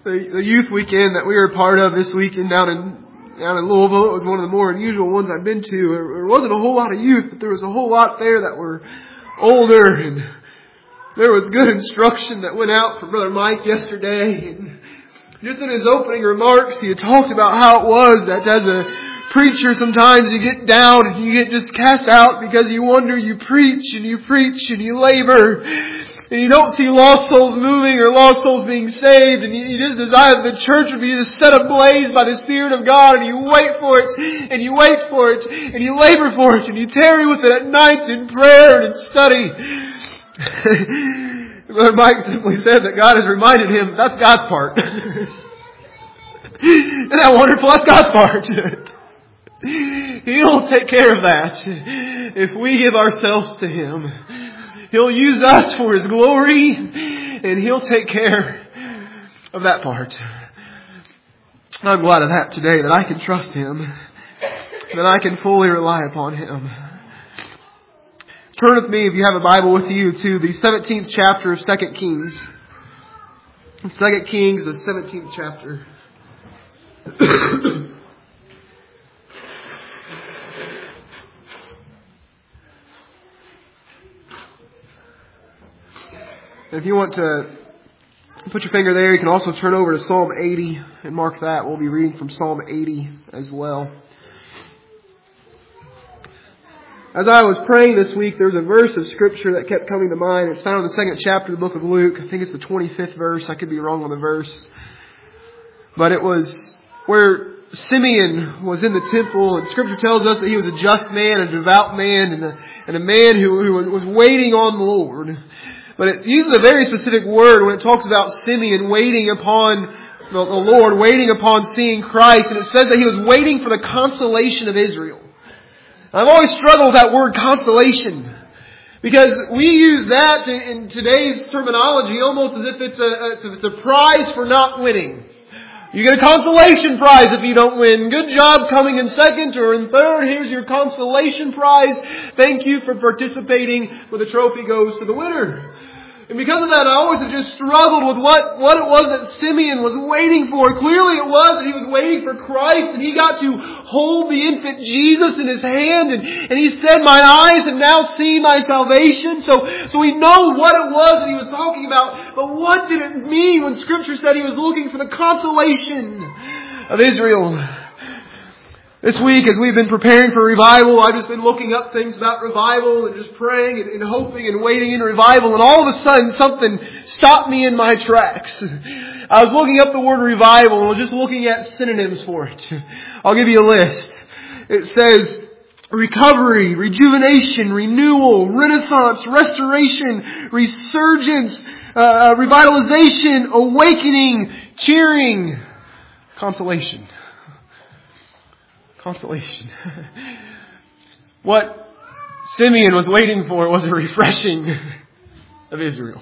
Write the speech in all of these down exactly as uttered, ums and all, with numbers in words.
the, the youth weekend that we were a part of this weekend down in down in Louisville. It was one of the more unusual ones I've been to. There wasn't a whole lot of youth, but there was a whole lot there that were older, and there was good instruction that went out from Brother Mike yesterday. And just in his opening remarks, he had talked about how it was that as a preacher, sometimes you get down and you get just cast out because you wonder, you preach and you preach and you labor, and you don't see lost souls moving or lost souls being saved, and you just desire that the church would be just set ablaze by the Spirit of God, and you wait for it, and you wait for it, and you labor for it, and you tarry with it at night in prayer and in study. Brother Mike simply said that God has reminded him that's God's part. Isn't that wonderful? That's God's part. He'll take care of that if we give ourselves to Him. He'll use us for His glory, and He'll take care of that part. I'm glad of that today, that I can trust Him, that I can fully rely upon Him. Turn with me, if you have a Bible with you, to the seventeenth chapter of Second Kings. Second Kings, the seventeenth chapter. If you want to put your finger there, you can also turn over to Psalm eighty and mark that. We'll be reading from Psalm eighty as well. As I was praying this week, there was a verse of Scripture that kept coming to mind. It's found in the second chapter of the book of Luke. I think it's the twenty-fifth verse. I could be wrong on the verse. But it was where Simeon was in the temple, and Scripture tells us that he was a just man, a devout man, and a, and a man who, who was waiting on the Lord. But it uses a very specific word when it talks about Simeon waiting upon the, the Lord, waiting upon seeing Christ. And it says that he was waiting for the consolation of Israel. And I've always struggled with that word consolation, because we use that in, in today's terminology almost as if it's a, as if it's a prize for not winning. You get a consolation prize if you don't win. Good job coming in second or in third. Here's your consolation prize. Thank you for participating, where the trophy goes to the winner. And because of that, I always have just struggled with what, what it was that Simeon was waiting for. Clearly it was that he was waiting for Christ, and he got to hold the infant Jesus in his hand, and, and he said, "Mine eyes have now seen thy salvation." So, so we know what it was that he was talking about. But what did it mean when Scripture said he was looking for the consolation of Israel? This week, as we've been preparing for revival, I've just been looking up things about revival and just praying and, and hoping and waiting in revival. And all of a sudden, something stopped me in my tracks. I was looking up the word revival and was just looking at synonyms for it. I'll give you a list. It says recovery, rejuvenation, renewal, renaissance, restoration, resurgence, uh, revitalization, awakening, cheering, consolation. Consolation. What Simeon was waiting for was a refreshing of Israel.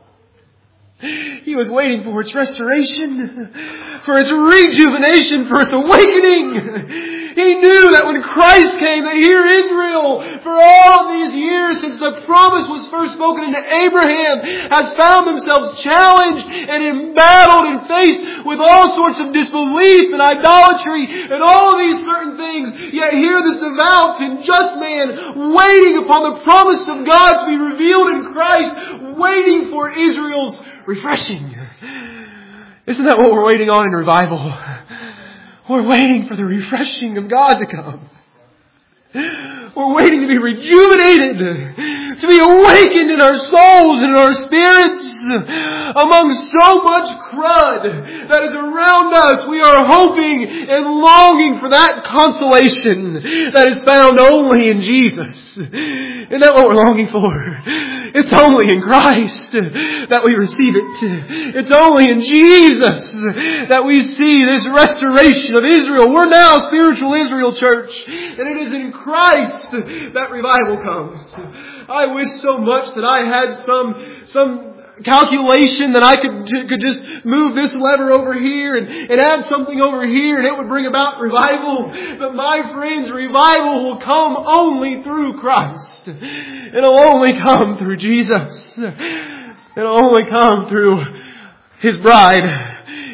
He was waiting for its restoration, for its rejuvenation, for its awakening. He knew that when Christ came, that here Israel, for all of these years since the promise was first spoken into Abraham, has found themselves challenged and embattled and faced with all sorts of disbelief and idolatry and all of these certain things. Yet here this devout and just man, waiting upon the promise of God to be revealed in Christ, waiting for Israel's refreshing. Isn't that what we're waiting on in revival? We're waiting for the refreshing of God to come. We're waiting to be rejuvenated, to be awakened in our souls and in our spirits. Among so much crud that is around us, we are hoping and longing for that consolation that is found only in Jesus. Isn't that what we're longing for? It's only in Christ that we receive it. It's only in Jesus that we see this restoration of Israel. We're now spiritual Israel, church, and it is in Christ that revival comes. I wish so much that I had some some calculation that I could could just move this lever over here and, and add something over here and it would bring about revival. But my friends, revival will come only through Christ. It'll only come through Jesus. It'll only come through His bride,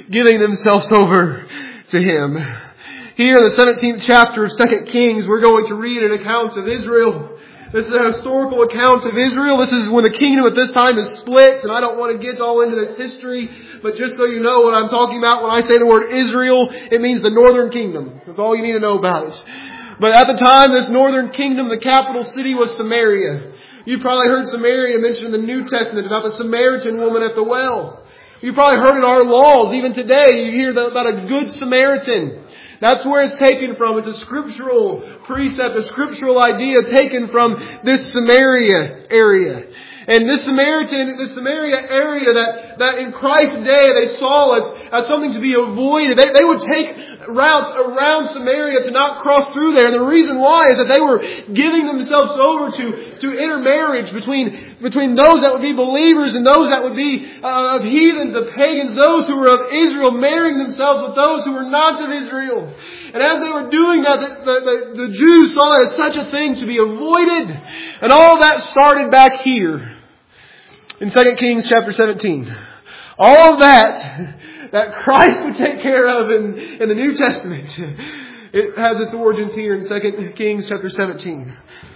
giving themselves over to Him. Here in the seventeenth chapter of Second Kings, we're going to read an account of Israel. This is a historical account of Israel. This is when the kingdom at this time is split, and I don't want to get all into this history, but just so you know what I'm talking about when I say the word Israel, it means the northern kingdom. That's all you need to know about it. But at the time, this northern kingdom, the capital city was Samaria. You've probably heard Samaria mentioned in the New Testament about the Samaritan woman at the well. You've probably heard in our laws, even today, you hear about a good Samaritan. That's where it's taken from. It's a scriptural precept, a scriptural idea taken from this Samaria area. And this Samaritan, this Samaria area that, that in Christ's day they saw as, as something to be avoided. They, they would take routes around Samaria to not cross through there. And the reason why is that they were giving themselves over to, to intermarriage between, between those that would be believers and those that would be uh, of heathens, of pagans, those who were of Israel, marrying themselves with those who were not of Israel. And as they were doing that, the, the, the Jews saw it as such a thing to be avoided. And all that started back here in Second Kings chapter seventeen. All of that that Christ would take care of in, in the New Testament, it has its origins here in Second Kings chapter seventeen.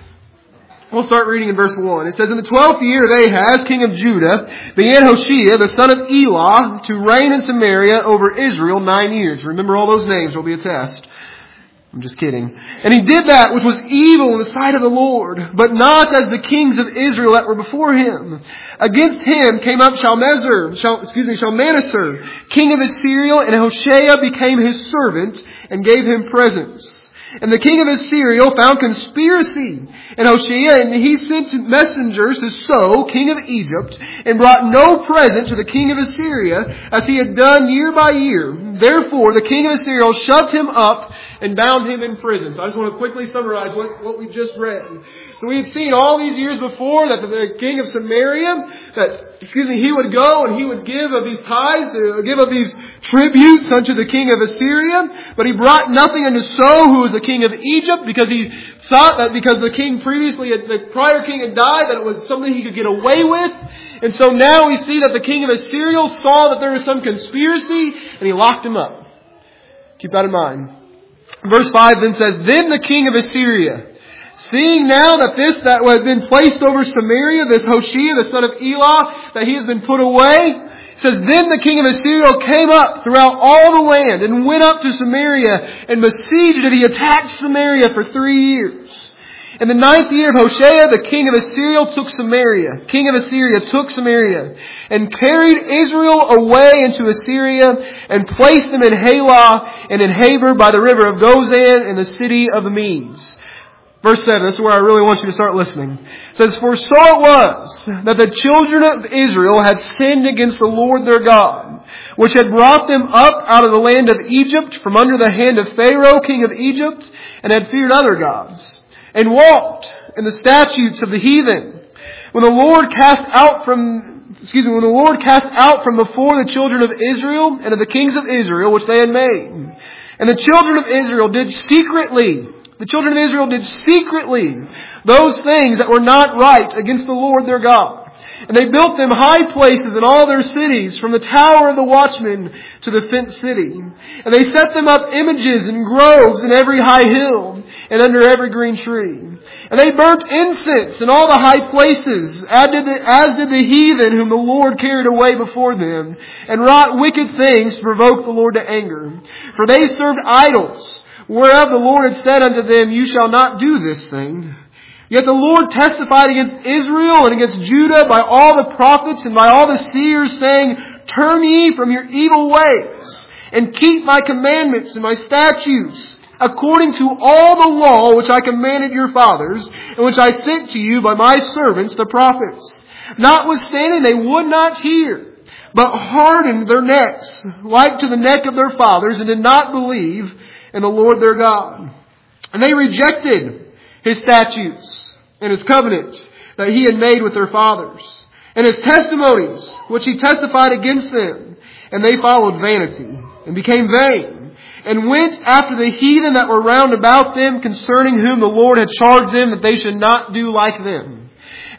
We'll start reading in verse one. It says, in the twelfth year of Ahaz, king of Judah, began Hoshea, the son of Elah, to reign in Samaria over Israel nine years. Remember all those names, will be a test. I'm just kidding. And he did that which was evil in the sight of the Lord, but not as the kings of Israel that were before him. Against him came up Shalmaneser, Shal, excuse me, Shalmaneser, king of Assyria, and Hoshea became his servant and gave him presents. And the king of Assyria found conspiracy in Hoshea, and he sent messengers to So, king of Egypt, and brought no present to the king of Assyria, as he had done year by year. Therefore, the king of Assyria shut him up and bound him in prison. So I just want to quickly summarize what, what we just read. So we had seen all these years before that the king of Samaria, that, excuse me, he would go and he would give of these tithes, uh, give of these tributes unto the king of Assyria. But he brought nothing unto So, who was the king of Egypt, because he thought that because the king previously, had, the prior king had died, that it was something he could get away with. And so now we see that the king of Assyria saw that there was some conspiracy, and he locked him up. Keep that in mind. Verse five then says, then the king of Assyria, seeing now that this that had been placed over Samaria, this Hoshea, the son of Elah, that he has been put away, says, then the king of Assyria came up throughout all the land and went up to Samaria and besieged it. He attacked Samaria for three years. In the ninth year of Hoshea, the king of Assyria took Samaria. King of Assyria took Samaria and carried Israel away into Assyria and placed them in Halah and in Habor by the river of Gozan in the city of the Medes. Verse seven, this is where I really want you to start listening. It says, for so it was that the children of Israel had sinned against the Lord their God, which had brought them up out of the land of Egypt from under the hand of Pharaoh, king of Egypt, and had feared other gods, and walked in the statutes of the heathen. When the Lord cast out from, excuse me, when the Lord cast out from before the children of Israel and of the kings of Israel, which they had made. And the children of Israel did secretly, the children of Israel did secretly those things that were not right against the Lord their God. And they built them high places in all their cities, from the tower of the watchman to the fenced city. And they set them up images and groves in every high hill and under every green tree. And they burnt incense in all the high places, as did the, as did the heathen whom the Lord carried away before them, and wrought wicked things to provoke the Lord to anger. For they served idols, whereof the Lord had said unto them, you shall not do this thing. Yet the Lord testified against Israel and against Judah by all the prophets and by all the seers, saying, turn ye from your evil ways, and keep my commandments and my statutes, according to all the law which I commanded your fathers, and which I sent to you by my servants the prophets. Notwithstanding they would not hear, but hardened their necks, like to the neck of their fathers, and did not believe in the Lord their God. And they rejected His statutes and His covenant that He had made with their fathers, and His testimonies which He testified against them. And they followed vanity, and became vain, and went after the heathen that were round about them, concerning whom the Lord had charged them that they should not do like them.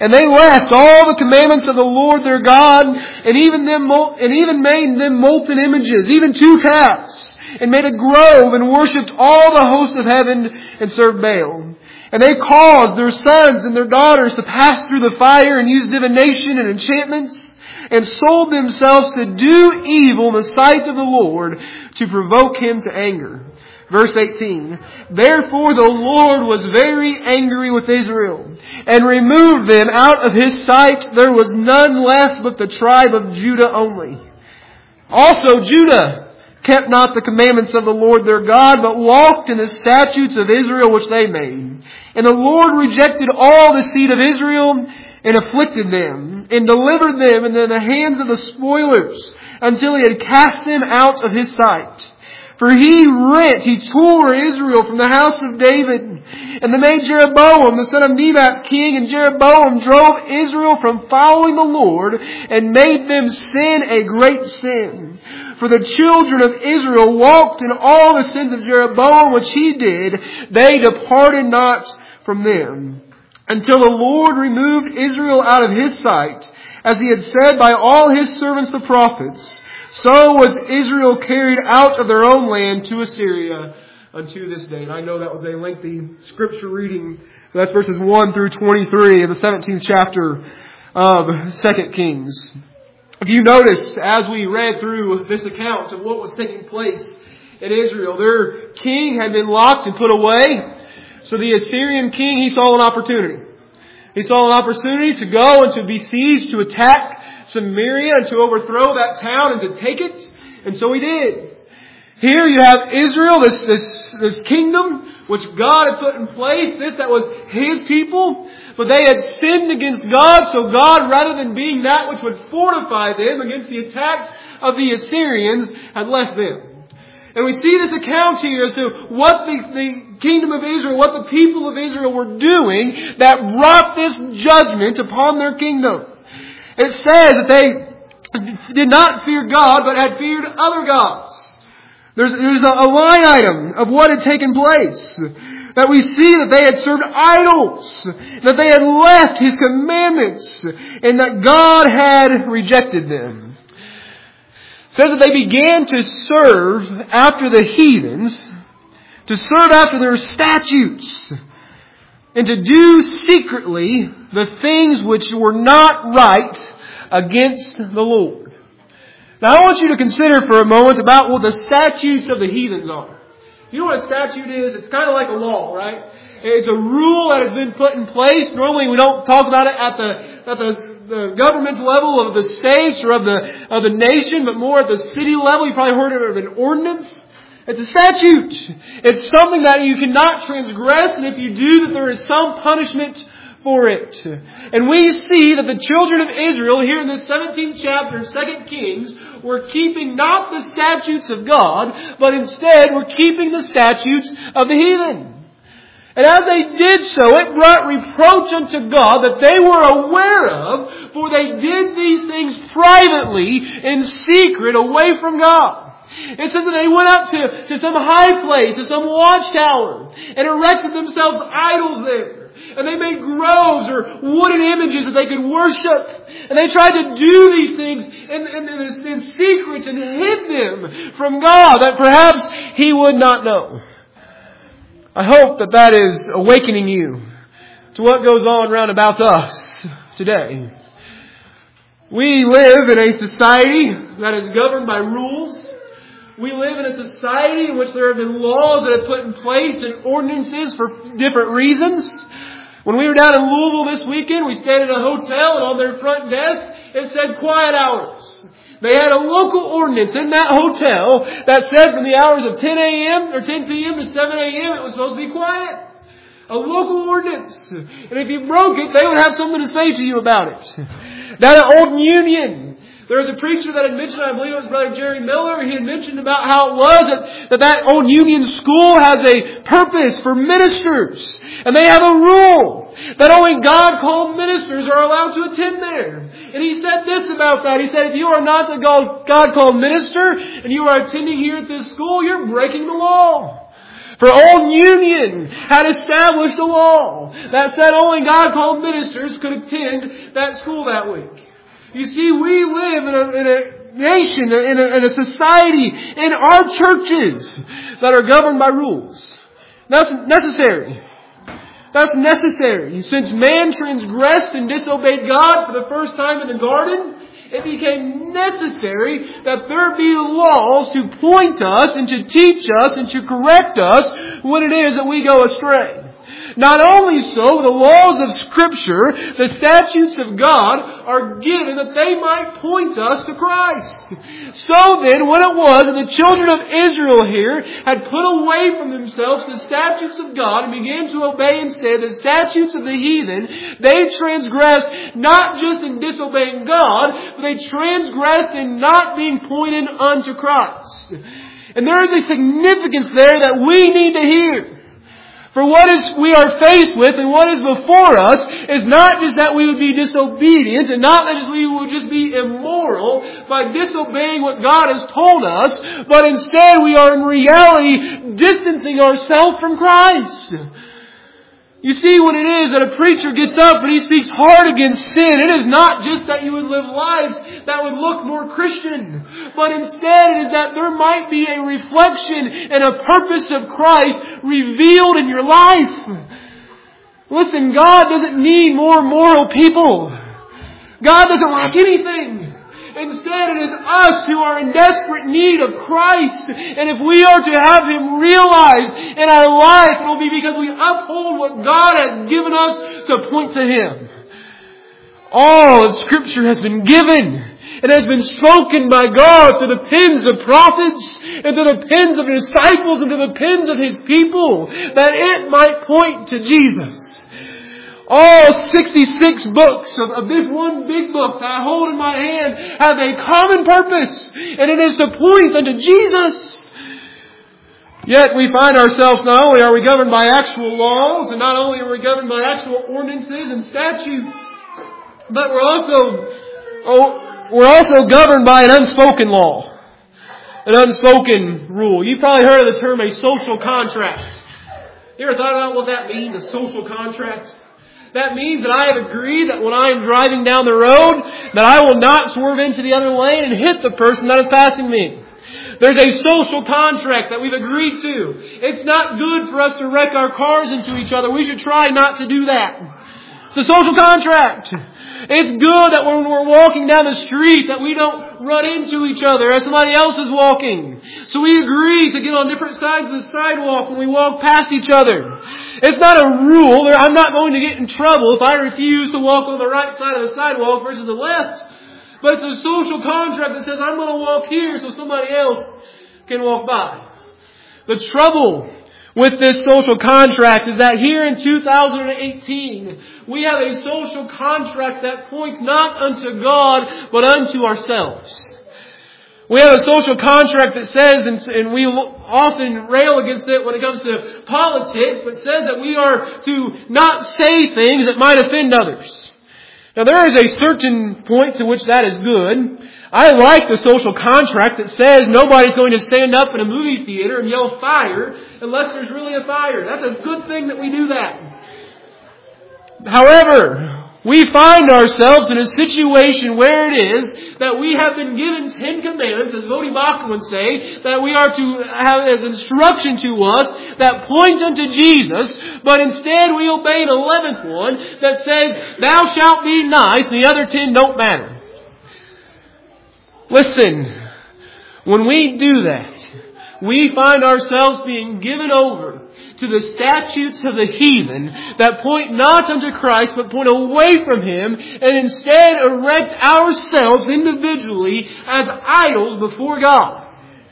And they left all the commandments of the Lord their God, and even them, and even made them molten images, even two calves, and made a grove, and worshipped all the hosts of heaven, and served Baal. And they caused their sons and their daughters to pass through the fire, and used divination and enchantments, and sold themselves to do evil in the sight of the Lord, to provoke Him to anger. Verse eighteen, therefore the Lord was very angry with Israel, and removed them out of His sight. There was none left but the tribe of Judah only. Also Judah kept not the commandments of the Lord their God, but walked in the statutes of Israel which they made. And the Lord rejected all the seed of Israel, and afflicted them, and delivered them into the hands of the spoilers, until He had cast them out of His sight. For He rent, He tore Israel from the house of David. And they made Jeroboam, the son of Nebat, king. And Jeroboam drove Israel from following the Lord, and made them sin a great sin. For the children of Israel walked in all the sins of Jeroboam which he did. They departed not from them, until the Lord removed Israel out of His sight, as He had said by all His servants the prophets. So was Israel carried out of their own land to Assyria unto this day. And I know that was a lengthy scripture reading. That's verses one through twenty-three of the seventeenth chapter of Second Kings. If you noticed, as we read through this account of what was taking place in Israel, their king had been locked and put away. So the Assyrian king, he saw an opportunity. He saw an opportunity to go and to besiege, to attack Samaria, and to overthrow that town and to take it. And so he did. Here you have Israel, this, this, this kingdom which God had put in place, this that was His people. But they had sinned against God, so God, rather than being that which would fortify them against the attacks of the Assyrians, had left them. And we see this account here as to what the, the kingdom of Israel, what the people of Israel were doing that brought this judgment upon their kingdom. It says that they did not fear God, but had feared other gods. There's, there's a, a line item of what had taken place. That we see that they had served idols. That they had left His commandments. And that God had rejected them. It says that they began to serve after the heathens. To serve after their statutes. And to do secretly the things which were not right against the Lord. Now I want you to consider for a moment about what the statutes of the heathens are. You know what a statute is? It's kind of like a law, right? It's a rule that has been put in place. Normally we don't talk about it at the, at the, the government level of the states or of the, of the nation, but more at the city level. You probably heard of an ordinance. It's a statute. It's something that you cannot transgress, and if you do, that there is some punishment for it. And we see that the children of Israel here in the seventeenth chapter of Second Kings were keeping not the statutes of God, but instead were keeping the statutes of the heathen. And as they did so, it brought reproach unto God that they were aware of, for they did these things privately, in secret, away from God. It says that they went up to, to some high place, to some watchtower, and erected themselves idols there. And they made groves or wooden images that they could worship. And they tried to do these things in, in, in, in secret and hid them from God, that perhaps He would not know. I hope that that is awakening you to what goes on round about us today. We live in a society that is governed by rules. We live in a society in which there have been laws that have put in place and ordinances for different reasons. When we were down in Louisville this weekend, we stayed at a hotel, and on their front desk it said quiet hours. They had a local ordinance in that hotel that said from the hours of ten a.m. or ten p.m. to seven a.m. it was supposed to be quiet. A local ordinance. And if you broke it, they would have something to say to you about it. Down at Old Union, there was a preacher that had mentioned, I believe it was Brother Jerry Miller, he had mentioned about how it was that that, that Old Union School has a purpose for ministers. And they have a rule that only God-called ministers are allowed to attend there. And he said this about that. He said, if you are not a God-called minister and you are attending here at this school, you're breaking the law. For Old Union had established a law that said only God-called ministers could attend that school that week. You see, we live in a, in a nation, in a, in a society, in our churches that are governed by rules. That's necessary. That's necessary. Since man transgressed and disobeyed God for the first time in the garden, it became necessary that there be laws to point us and to teach us and to correct us when it is that we go astray. Not only so, the laws of Scripture, the statutes of God, are given that they might point us to Christ. So then, when it was that the children of Israel here had put away from themselves the statutes of God and began to obey instead the statutes of the heathen, they transgressed not just in disobeying God, but they transgressed in not being pointed unto Christ. And there is a significance there that we need to hear. For what is we are faced with and what is before us is not just that we would be disobedient and not that we would just be immoral by disobeying what God has told us, but instead we are in reality distancing ourselves from Christ. You see, when it is that a preacher gets up and he speaks hard against sin, it is not just that you would live lives that would look more Christian, but instead it is that there might be a reflection and a purpose of Christ revealed in your life. Listen, God doesn't need more moral people. God doesn't lack anything. Instead, it is us who are in desperate need of Christ. And if we are to have Him realized in our life, it will be because we uphold what God has given us to point to Him. All of Scripture has been given. It has been spoken by God through the pens of prophets and through the pens of disciples and through the pens of His people, that it might point to Jesus. All sixty-six books of, of this one big book that I hold in my hand have a common purpose, and it is to point unto Jesus. Yet we find ourselves, not only are we governed by actual laws, and not only are we governed by actual ordinances and statutes, but we're also, oh, we're also governed by an unspoken law, an unspoken rule. You've probably heard of the term a social contract. You ever thought about what that means, a social contract? That means that I have agreed that when I am driving down the road, that I will not swerve into the other lane and hit the person that is passing me. There's a social contract that we've agreed to. It's not good for us to wreck our cars into each other. We should try not to do that. It's a social contract. It's good that when we're walking down the street that we don't run into each other as somebody else is walking. So we agree to get on different sides of the sidewalk when we walk past each other. It's not a rule. I'm not going to get in trouble if I refuse to walk on the right side of the sidewalk versus the left. But it's a social contract that says I'm going to walk here so somebody else can walk by. The trouble with this social contract is that here in two thousand eighteen, we have a social contract that points not unto God, but unto ourselves. We have a social contract that says, and we often rail against it when it comes to politics, but says that we are to not say things that might offend others. Now there is a certain point to which that is good. I like the social contract that says nobody's going to stand up in a movie theater and yell fire unless there's really a fire. That's a good thing that we do that. However, we find ourselves in a situation where it is that we have been given Ten Commandments, as Vodi Baca would say, that we are to have as instruction to us that point unto Jesus, but instead we obey an eleventh one that says, thou shalt be nice, and the other ten don't matter. Listen, when we do that, we find ourselves being given over to the statutes of the heathen that point not unto Christ, but point away from Him, and instead erect ourselves individually as idols before God.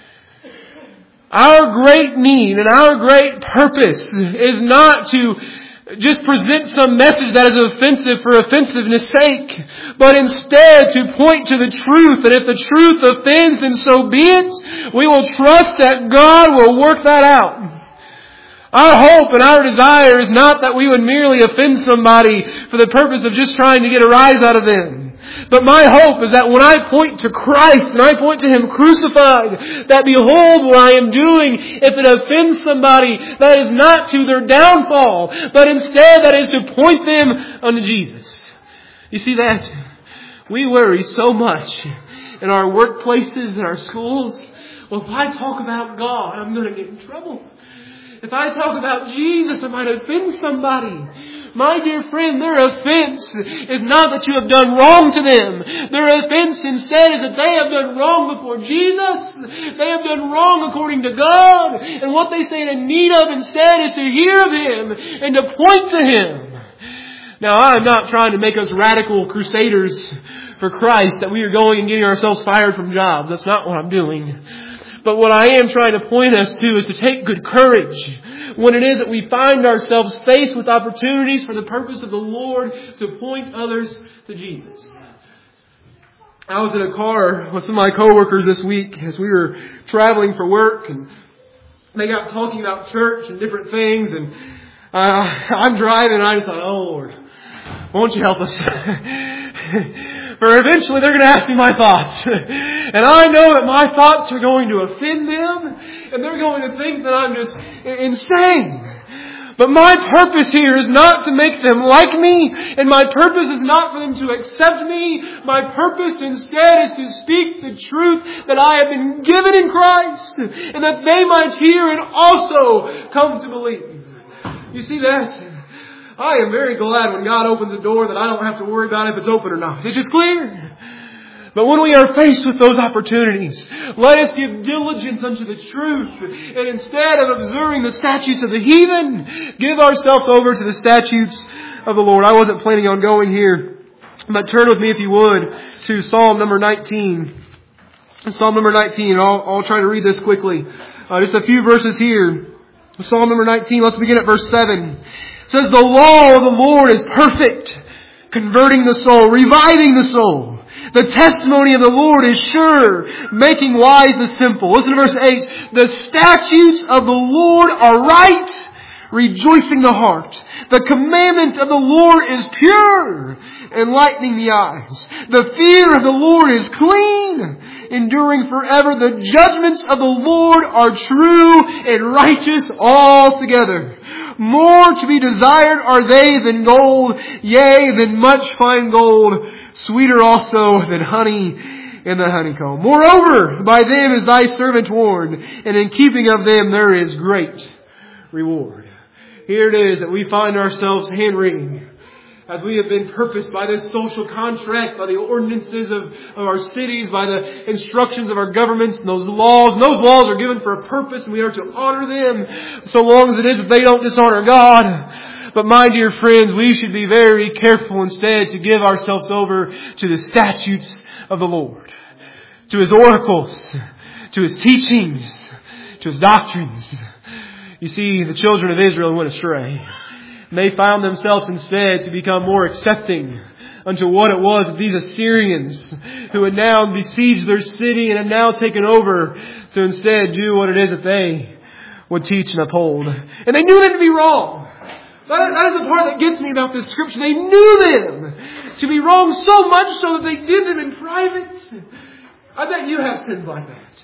Our great need and our great purpose is not to just present some message that is offensive for offensiveness' sake, but instead to point to the truth. And if the truth offends, then so be it. We will trust that God will work that out. Our hope and our desire is not that we would merely offend somebody for the purpose of just trying to get a rise out of them. But my hope is that when I point to Christ and I point to Him crucified, that behold what I am doing, if it offends somebody, that is not to their downfall, but instead that is to point them unto Jesus. You see that? We worry so much in our workplaces, in our schools. Well, if I talk about God, I'm going to get in trouble. If I talk about Jesus, I might offend somebody. My dear friend, their offense is not that you have done wrong to them. Their offense instead is that they have done wrong before Jesus. They have done wrong according to God. And what they stand in need of instead is to hear of Him and to point to Him. Now, I'm not trying to make us radical crusaders for Christ, that we are going and getting ourselves fired from jobs. That's not what I'm doing. But what I am trying to point us to is to take good courage when it is that we find ourselves faced with opportunities for the purpose of the Lord to point others to Jesus. I was in a car with some of my coworkers this week as we were traveling for work, and they got talking about church and different things, and uh, I'm driving and I just thought, oh Lord, won't you help us? For eventually they're going to ask me my thoughts. And I know that my thoughts are going to offend them. And they're going to think that I'm just insane. But my purpose here is not to make them like me. And my purpose is not for them to accept me. My purpose instead is to speak the truth that I have been given in Christ. And that they might hear and also come to believe. You see that? I am very glad when God opens a door that I don't have to worry about if it's open or not. It's just clear. But when we are faced with those opportunities, let us give diligence unto the truth. And instead of observing the statutes of the heathen, give ourselves over to the statutes of the Lord. I wasn't planning on going here, but turn with me, if you would, to Psalm number nineteen. Psalm number nineteen. I'll, I'll try to read this quickly. Uh, just a few verses here. Psalm number nineteen. Let's begin at verse seven. It says, the law of the Lord is perfect, converting the soul, reviving the soul. The testimony of the Lord is sure, making wise the simple. Listen to verse eight. The statutes of the Lord are right, rejoicing the heart. The commandment of the Lord is pure, enlightening the eyes. The fear of the Lord is clean, enduring forever. The judgments of the Lord are true and righteous altogether. More to be desired are they than gold, yea, than much fine gold, sweeter also than honey in the honeycomb. Moreover, by them is thy servant warned, and in keeping of them there is great reward. Here it is that we find ourselves hand-wringing as we have been purposed by this social contract, by the ordinances of, of our cities, by the instructions of our governments and those laws. And those laws are given for a purpose, and we are to honor them so long as it is that they don't dishonor God. But my dear friends, we should be very careful instead to give ourselves over to the statutes of the Lord, to His oracles, to His teachings, to His doctrines. You see, the children of Israel went astray. They found themselves instead to become more accepting unto what it was of these Assyrians who had now besieged their city and had now taken over to instead do what it is that they would teach and uphold. And they knew them to be wrong. That, that is the part that gets me about this scripture. They knew them to be wrong so much so that they did them in private. I bet you have sins like that.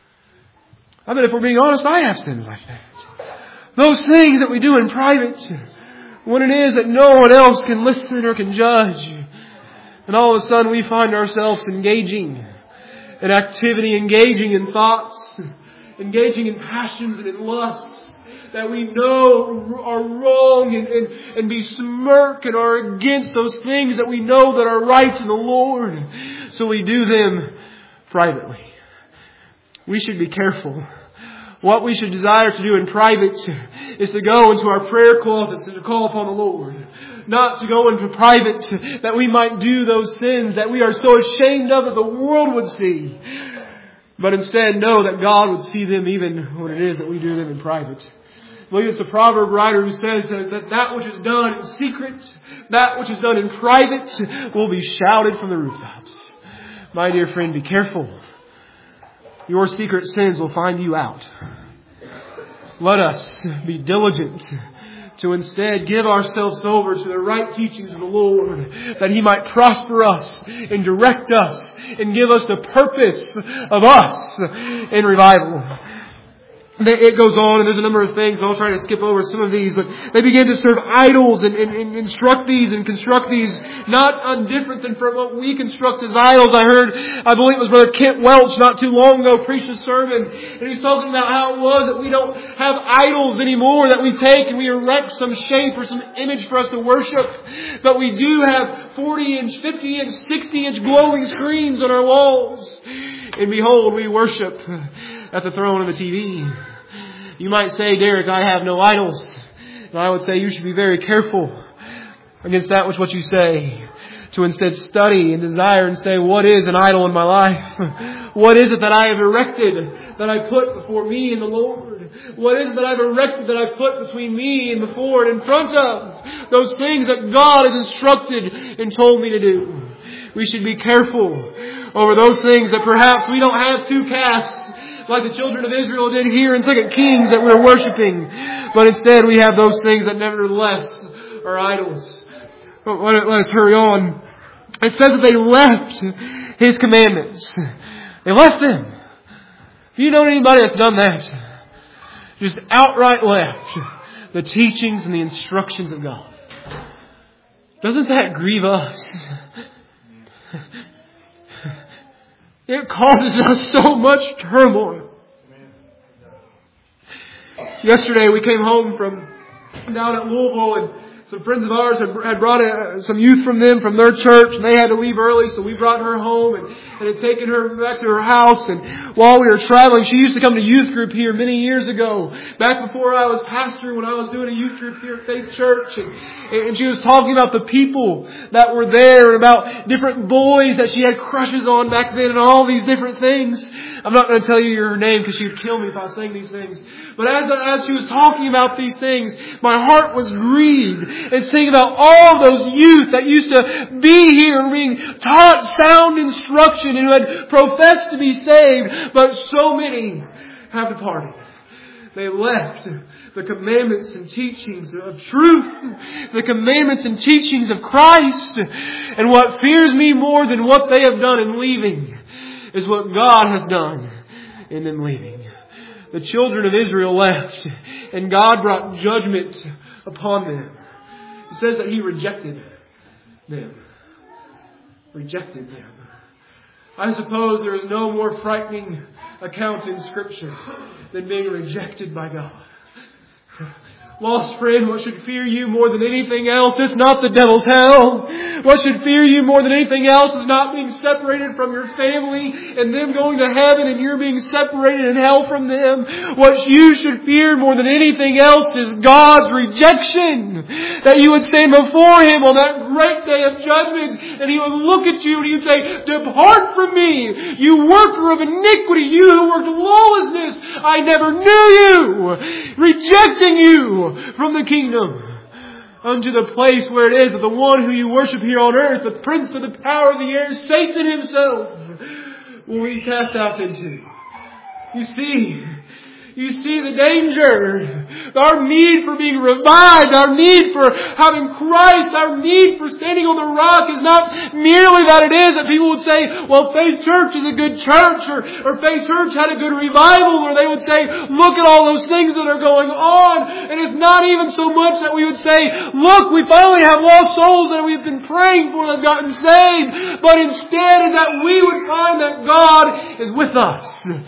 I bet if we're being honest, I have sins like that. Those things that we do in private, when it is that no one else can listen or can judge. And all of a sudden we find ourselves engaging in activity, engaging in thoughts, engaging in passions and in lusts that we know are wrong, and, and, and besmirk and are against those things that we know that are right in the Lord. So we do them privately. We should be careful. What we should desire to do in private is to go into our prayer closets and to call upon the Lord. Not to go into private that we might do those sins that we are so ashamed of that the world would see. But instead know that God would see them even when it is that we do them in private. I believe it's the proverb writer who says that that which is done in secret, that which is done in private, will be shouted from the rooftops. My dear friend, be careful. Your secret sins will find you out. Let us be diligent to instead give ourselves over to the right teachings of the Lord, that He might prosper us and direct us and give us the purpose of us in revival. It goes on, and there's a number of things, and I'll try to skip over some of these, but they begin to serve idols and, and, and instruct these and construct these, not undifferent than from what we construct as idols. I heard, I believe it was Brother Kent Welch not too long ago preach a sermon, and he's talking about how it was that we don't have idols anymore that we take and we erect some shape or some image for us to worship, but we do have forty inch, fifty inch, sixty inch glowing screens on our walls. And behold, we worship at the throne of the T V. You might say, Derek, I have no idols. And I would say you should be very careful against that which what you say. To instead study and desire and say, what is an idol in my life? What is it that I have erected that I put before me and the Lord? What is it that I've erected that I put between me and before and in front of? Those things that God has instructed and told me to do. We should be careful over those things that perhaps we don't have two casts like the children of Israel did here in Second Kings that we're worshiping. But instead we have those things that nevertheless are idols. But let us hurry on. It says that they left His commandments. They left them. If you know anybody that's done that, just outright left the teachings and the instructions of God, doesn't that grieve us? It causes us so much turmoil. Yesterday we came home from down at Louisville, and some friends of ours had, had brought a, some youth from them, from their church, and they had to leave early, so we brought her home and, and had taken her back to her house. And while we were traveling, she used to come to youth group here many years ago, back before I was pastor, when I was doing a youth group here at Faith Church. And, and she was talking about the people that were there and about different boys that she had crushes on back then and all these different things. I'm not going to tell you her name because she would kill me if I was saying these things. But as, as she was talking about these things, my heart was grieved. And saying about all those youth that used to be here and being taught sound instruction and who had professed to be saved, but so many have departed. They left the commandments and teachings of truth, the commandments and teachings of Christ. And what fears me more than what they have done in leaving is what God has done in them leaving. The children of Israel left, and God brought judgment upon them. It says that He rejected them. Rejected them. I suppose there is no more frightening account in Scripture than being rejected by God. Lost friend, what should fear you more than anything else is not the devil's hell. What should fear you more than anything else is not being separated from your family and them going to heaven and you're being separated in hell from them. What you should fear more than anything else is God's rejection. That you would stand before Him on that great day of judgment and He would look at you and He would say, depart from me, you worker of iniquity, you who worked lawlessness, I never knew you. Rejecting you from the kingdom unto the place where it is that the one who you worship here on earth, the prince of the power of the air, Satan himself, will be cast out into. You see, you see the danger. Our need for being revived, our need for having Christ, our need for standing on the rock is not merely that it is that people would say, well, Faith Church is a good church, or, or Faith Church had a good revival, or they would say, look at all those things that are going on. And it's not even so much that we would say, look, we finally have lost souls that we've been praying for that have gotten saved, but instead is that we would find that God is with us.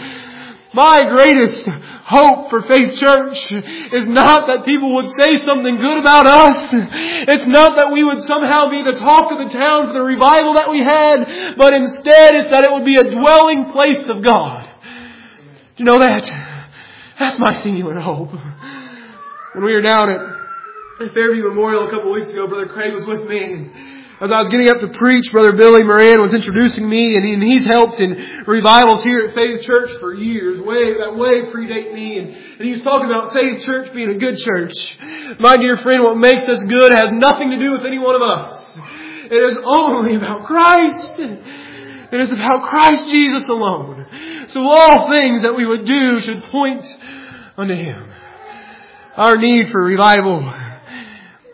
My greatest hope for Faith Church is not that people would say something good about us. It's not that we would somehow be the talk of the town for the revival that we had, but instead it's that it would be a dwelling place of God. Do you know that? That's my singular hope. When we were down at, at Fairview Memorial a couple of weeks ago, Brother Craig was with me, and as I was getting up to preach, Brother Billy Moran was introducing me, and, he, and he's helped in revivals here at Faith Church for years, way that way predate me, and, and he was talking about Faith Church being a good church. My dear friend, what makes us good has nothing to do with any one of us. It is only about Christ. It is about Christ Jesus alone. So all things that we would do should point unto Him. Our need for revival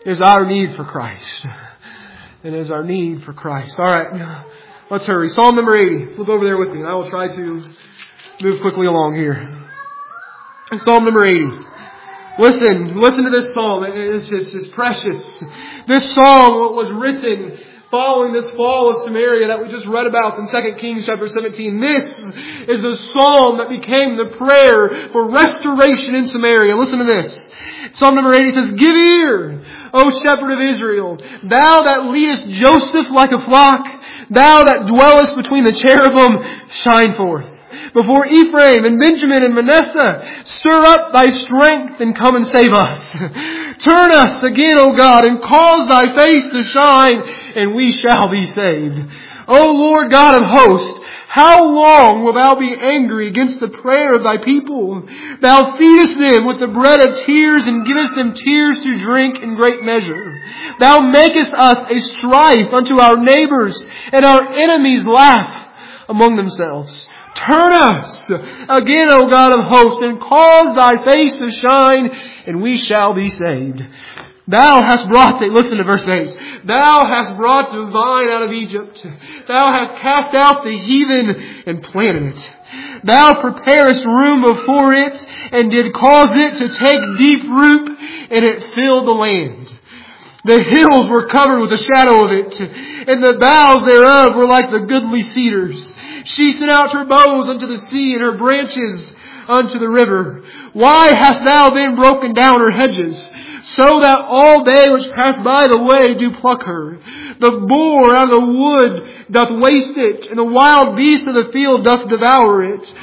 is our need for Christ. It is our need for Christ. All right, let's hurry. Psalm number eighty. Look over there with me, and I will try to move quickly along here. Psalm number eighty. Listen, listen to this psalm. It's just, it's precious. This psalm was written following this fall of Samaria that we just read about in Second Kings chapter seventeen. This is the psalm that became the prayer for restoration in Samaria. Listen to this. Psalm number eighty says, "Give ear, O shepherd of Israel, thou that leadest Joseph like a flock, thou that dwellest between the cherubim, shine forth. Before Ephraim and Benjamin and Manasseh, stir up thy strength and come and save us. Turn us again, O God, and cause thy face to shine, and we shall be saved. O Lord God of hosts, how long wilt thou be angry against the prayer of thy people? Thou feedest them with the bread of tears and givest them tears to drink in great measure. Thou makest us a strife unto our neighbors, and our enemies laugh among themselves. Turn us again, O God of hosts, and cause thy face to shine, and we shall be saved. Thou hast brought, the, listen to verse eight. Thou hast brought the vine out of Egypt. Thou hast cast out the heathen and planted it. Thou preparest room before it, and did cause it to take deep root, and it filled the land. The hills were covered with the shadow of it, and the boughs thereof were like the goodly cedars. She sent out her boughs unto the sea, and her branches unto the river. Why hast thou then broken down her hedges, so that all they which pass by the way do pluck her? The boar out of the wood doth waste it, and the wild beast of the field doth devour it.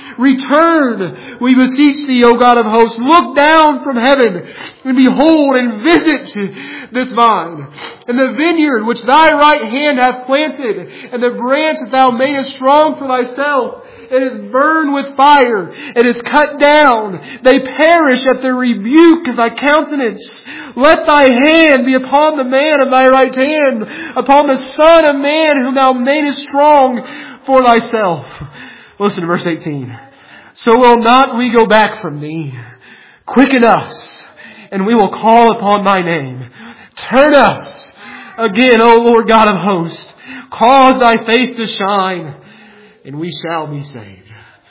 Return, we beseech thee, O God of hosts. Look down from heaven, and behold, and visit this vine, and the vineyard which thy right hand hath planted, and the branch that thou madest strong for thyself. It is burned with fire. It is cut down. They perish at the rebuke of thy countenance. Let thy hand be upon the man of thy right hand, upon the son of man whom thou madest strong for thyself." Listen to verse eighteen. "So will not we go back from thee. Quicken us, and we will call upon thy name. Turn us again, O Lord God of hosts. Cause thy face to shine, and we shall be saved."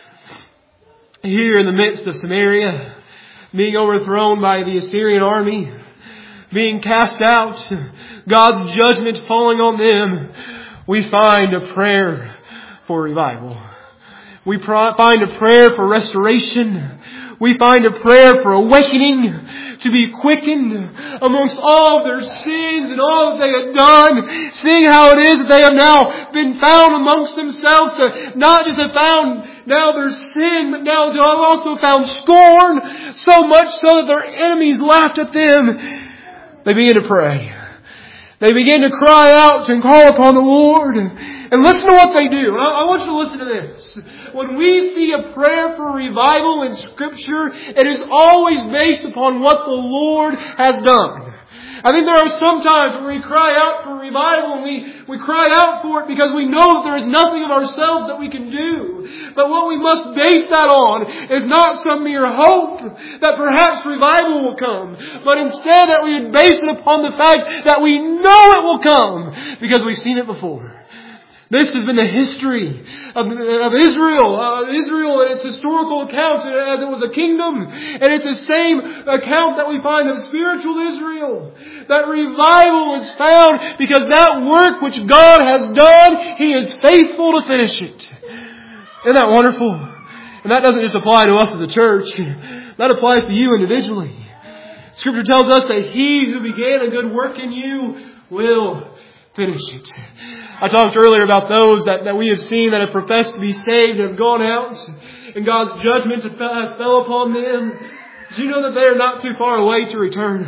Here in the midst of Samaria, being overthrown by the Assyrian army, being cast out, God's judgment falling on them, we find a prayer for revival. We find a prayer for restoration. We find a prayer for awakening, to be quickened amongst all of their sins and all that they had done, seeing how it is that they have now been found amongst themselves to not just have found now their sin, but now to have also found scorn, so much so that their enemies laughed at them. They began to pray. They began to cry out and call upon the Lord. And listen to what they do. I want you to listen to this. When we see a prayer for revival in Scripture, it is always based upon what the Lord has done. I think there are some times when we cry out for revival and we, we cry out for it because we know that there is nothing of ourselves that we can do. But what we must base that on is not some mere hope that perhaps revival will come, but instead that we would base it upon the fact that we know it will come because we've seen it before. This has been the history of, of Israel, uh, Israel and its historical account as it was a kingdom. And it's the same account that we find of spiritual Israel. That revival is found because that work which God has done, He is faithful to finish it. Isn't that wonderful? And that doesn't just apply to us as a church. That applies to you individually. Scripture tells us that He who began a good work in you will finish it. I talked earlier about those that, that we have seen that have professed to be saved and have gone out, and God's judgment has fell upon them. Do you know that they are not too far away to return?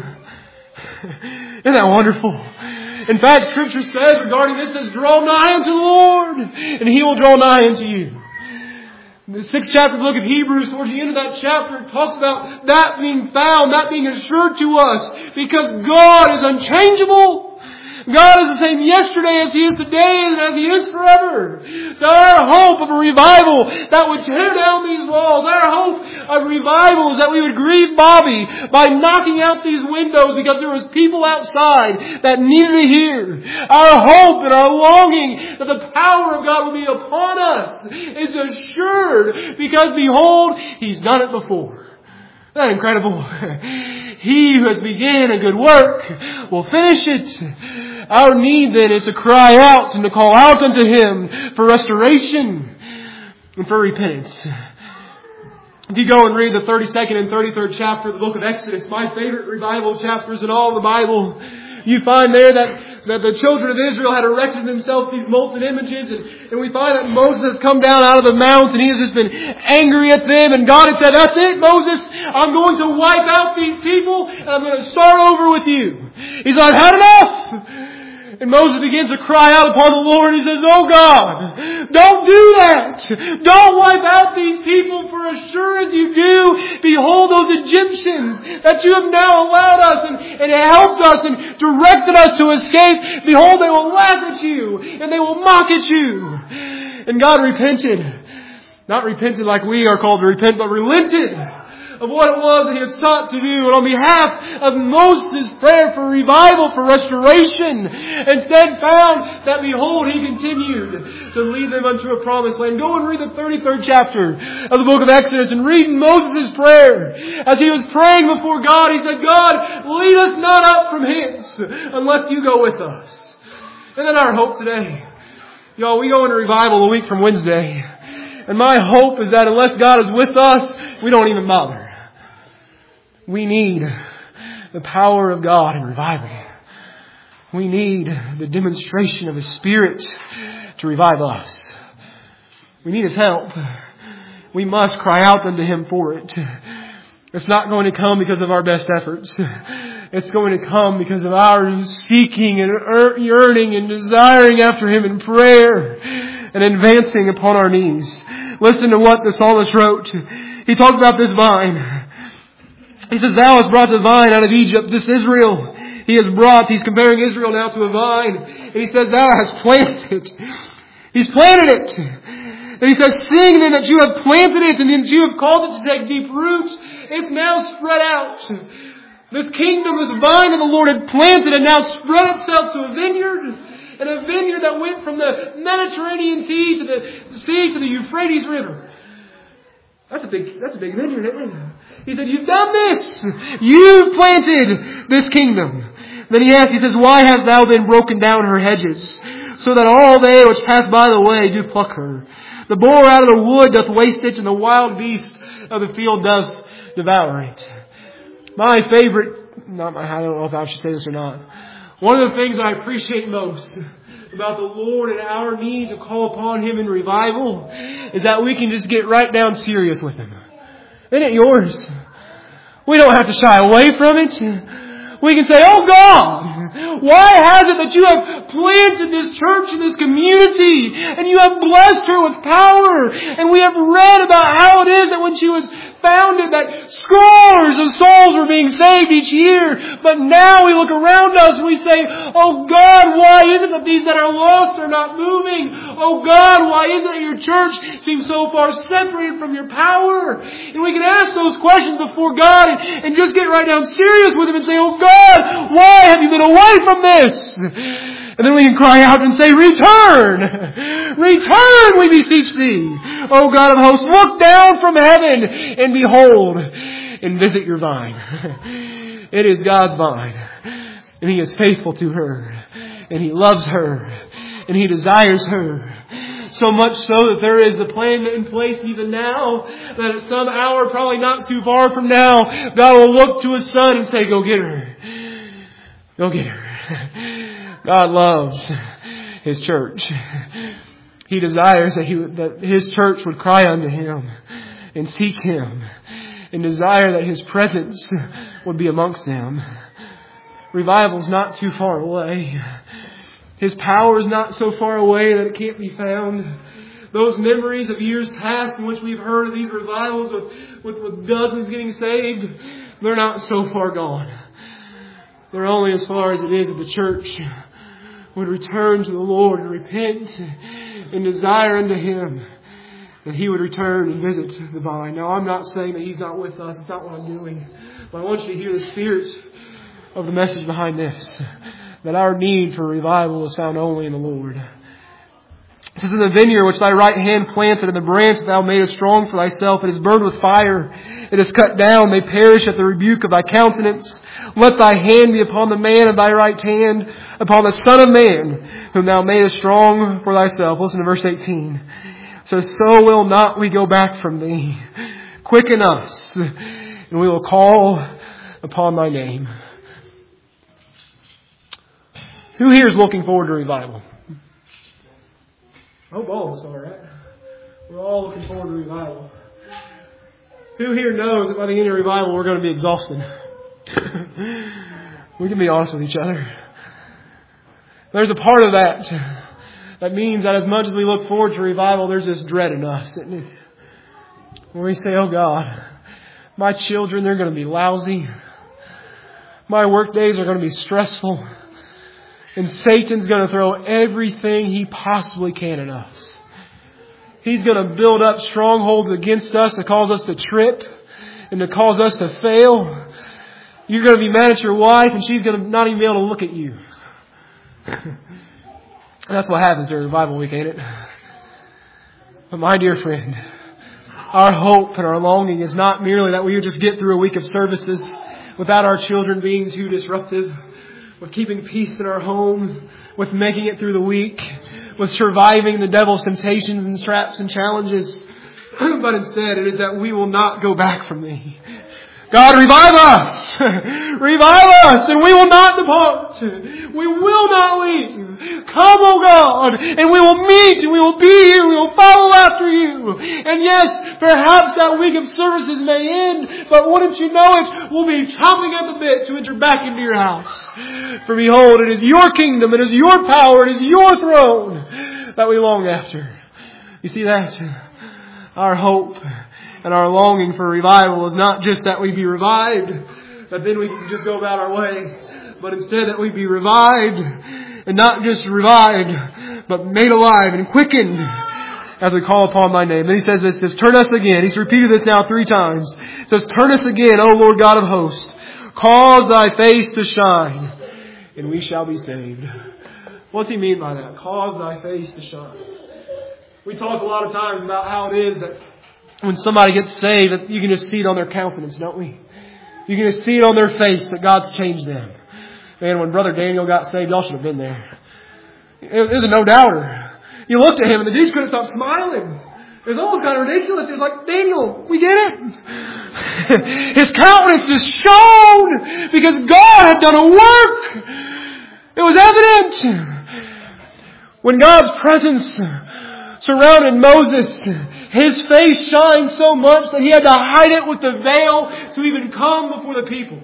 Isn't that wonderful? In fact, Scripture says regarding this, says, "Draw nigh unto the Lord, and He will draw nigh unto you." In the sixth chapter of the book of Hebrews, towards the end of that chapter, it talks about that being found, that being assured to us, because God is unchangeable. God is the same yesterday as He is today and as He is forever. So our hope of a revival that would tear down these walls, our hope of revival is that we would grieve Bobby by knocking out these windows because there was people outside that needed to hear. Our hope and our longing that the power of God will be upon us is assured because behold, He's done it before. Isn't that incredible? He who has begun a good work will finish it. Our need then is to cry out and to call out unto Him for restoration and for repentance. If you go and read the thirty-second and thirty-third chapter of the book of Exodus, my favorite revival chapters in all the Bible, you find there that, that the children of Israel had erected themselves these molten images, and, and we find that Moses has come down out of the mount and he has just been angry at them, and God had said, that's it, Moses, I'm going to wipe out these people and I'm going to start over with you. He's like, had enough! And Moses begins to cry out upon the Lord. He says, oh God, don't do that. Don't wipe out these people, for as sure as you do, behold those Egyptians that you have now allowed us and, and helped us and directed us to escape. Behold, they will laugh at you and they will mock at you. And God repented. Not repented like we are called to repent, but relented of what it was that He had sought to do. And on behalf of Moses' prayer for revival, for restoration, instead found that, behold, He continued to lead them unto a promised land. Go and read the thirty-third chapter of the book of Exodus and read Moses' prayer. As he was praying before God, he said, God, lead us not up from hence unless you go with us. And then our hope today. Y'all, we go into revival a week from Wednesday. And my hope is that unless God is with us, we don't even bother. We need the power of God in revival. We need the demonstration of His Spirit to revive us. We need His help. We must cry out unto Him for it. It's not going to come because of our best efforts. It's going to come because of our seeking and yearning and desiring after Him in prayer and advancing upon our knees. Listen to what the psalmist wrote. He talked about this vine. He says, thou hast brought the vine out of Egypt. This Israel, He has brought, he's comparing Israel now to a vine. And He says, thou hast planted it. He's planted it. And He says, seeing then that you have planted it and that you have caused it to take deep roots, it's now spread out. This kingdom, this vine that the Lord had planted, and now spread itself to a vineyard. And a vineyard that went from the Mediterranean Sea to the sea to the Euphrates River. That's a big, that's a big vineyard, isn't it? He said, you've done this. You've planted this kingdom. Then he asks, he says, why hast thou then broken down her hedges, so that all they which pass by the way do pluck her? The boar out of the wood doth waste it, and the wild beast of the field does devour it. My favorite, not my, I don't know if I should say this or not. One of the things I appreciate most about the Lord and our need to call upon Him in revival is that we can just get right down serious with Him. Isn't it yours? We don't have to shy away from it. We can say, oh God, why has it that you have planted this church in this community and you have blessed her with power? And we have read about how it is that when she was founded that scores of souls were being saved each year. But now we look around us and we say, oh God, why is it that these that are lost are not moving? Oh God, why is it that your church seems so far separated from your power? And we can ask those questions before God and, and just get right down serious with Him and say, oh God, why have you been away from this? And then we can cry out and say, return! Return, we beseech Thee! O God of hosts, look down from heaven and behold and visit your vine. It is God's vine. And He is faithful to her. And He loves her. And He desires her. So much so that there is a plan in place even now that at some hour, probably not too far from now, God will look to His Son and say, go get her. Go get her. God loves His church. He desires that, he, that His church would cry unto Him and seek Him and desire that His presence would be amongst them. Revival's not too far away. His power is not so far away that it can't be found. Those memories of years past in which we've heard of these revivals with, with, with dozens getting saved, they're not so far gone. They're only as far as it is of the church would return to the Lord and repent and desire unto Him, that He would return and visit the vine. Now, I'm not saying that He's not with us. It's not what I'm doing. But I want you to hear the spirit of the message behind this. That our need for revival is found only in the Lord. It says, in the vineyard which thy right hand planted, and the branch that thou madest strong for thyself, it is burned with fire. It is cut down. They perish at the rebuke of thy countenance. Let thy hand be upon the man of thy right hand, upon the Son of Man, whom thou madest strong for thyself. Listen to verse eighteen. It says, so will not we go back from thee. Quicken us, and we will call upon thy name. Who here is looking forward to revival? I hope all of us are, right? We're all looking forward to revival. Who here knows that by the end of revival we're going to be exhausted? We can be honest with each other. There's a part of that that means that as much as we look forward to revival, there's this dread in us, isn't it? Where we say, oh God, my children, they're going to be lousy. My work days are going to be stressful. And Satan's going to throw everything he possibly can at us. He's going to build up strongholds against us to cause us to trip and to cause us to fail. You're going to be mad at your wife and she's going to not even be able to look at you. That's what happens during revival week, ain't it? But my dear friend, our hope and our longing is not merely that we would just get through a week of services without our children being too disruptive, with keeping peace in our home, with making it through the week, with surviving the devil's temptations and traps and challenges. But instead, it is that we will not go back from thee. God, revive us! Revive us, and we will not depart. We will not leave. Come, O God, and we will meet, and we will be here, we will follow after you. And yes, perhaps that week of services may end, but wouldn't you know it, we'll be chomping at the bit to enter back into your house. For behold, it is your kingdom, it is your power, it is your throne that we long after. You see that? Our hope and our longing for revival is not just that we be revived, that then we can just go about our way, but instead that we be revived, and not just revived, but made alive and quickened as we call upon thy name. Then he says this, says, turn us again. He's repeated this now three times. He says, turn us again, O Lord God of hosts. Cause thy face to shine, and we shall be saved. What's he mean by that? Cause thy face to shine. We talk a lot of times about how it is that when somebody gets saved, that you can just see it on their countenance, don't we? You can just see it on their face that God's changed them. Man, when Brother Daniel got saved, y'all should have been there. It was a no-doubter. You looked at him and the dude couldn't stop smiling. It was almost kind of ridiculous. It was like, Daniel, we get it. His countenance just shone because God had done a work. It was evident. When God's presence surrounded Moses, his face shined so much that he had to hide it with the veil to even come before the people.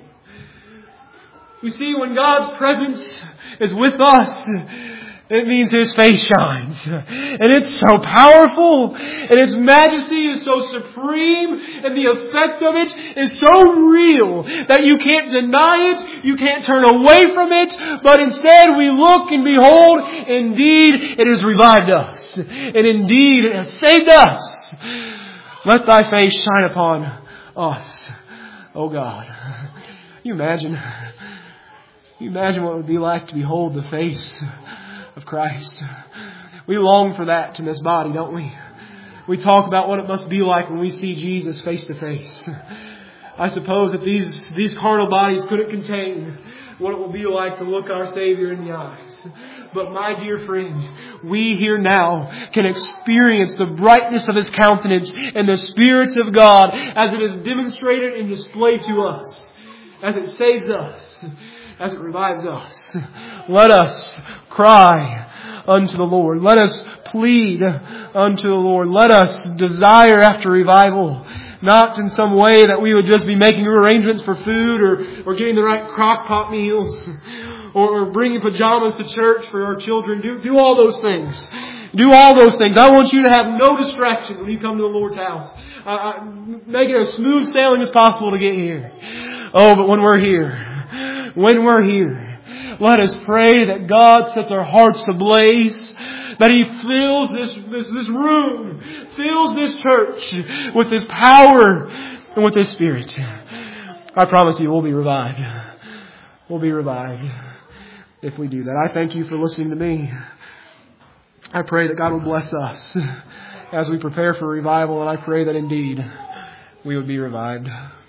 You see, when God's presence is with us, it means His face shines. And it's so powerful. And His majesty is so supreme. And the effect of it is so real that you can't deny it. You can't turn away from it. But instead we look and behold, indeed it has revived us. And indeed it has saved us. Let thy face shine upon us, O God. Can you imagine? Can you imagine what it would be like to behold the face of Christ? We long for that in this body, don't we? We talk about what it must be like when we see Jesus face to face. I suppose that these, these carnal bodies couldn't contain what it will be like to look our Savior in the eyes. But my dear friends, we here now can experience the brightness of His countenance and the spirits of God as it is demonstrated and displayed to us, as it saves us, as it revives us. Let us cry unto the Lord. Let us plead unto the Lord. Let us desire after revival. Not in some way that we would just be making arrangements for food or, or getting the right crock pot meals or, or bringing pajamas to church for our children. Do, do all those things. Do all those things. I want you to have no distractions when you come to the Lord's house. Uh, uh, make it as smooth sailing as possible to get here. Oh, but when we're here, when we're here, Let us pray that God sets our hearts ablaze, that He fills this, this, this room, fills this church with His power and with His Spirit. I promise you we'll be revived. We'll be revived if we do that. I thank you for listening to me. I pray that God will bless us as we prepare for revival, and I pray that indeed we would be revived.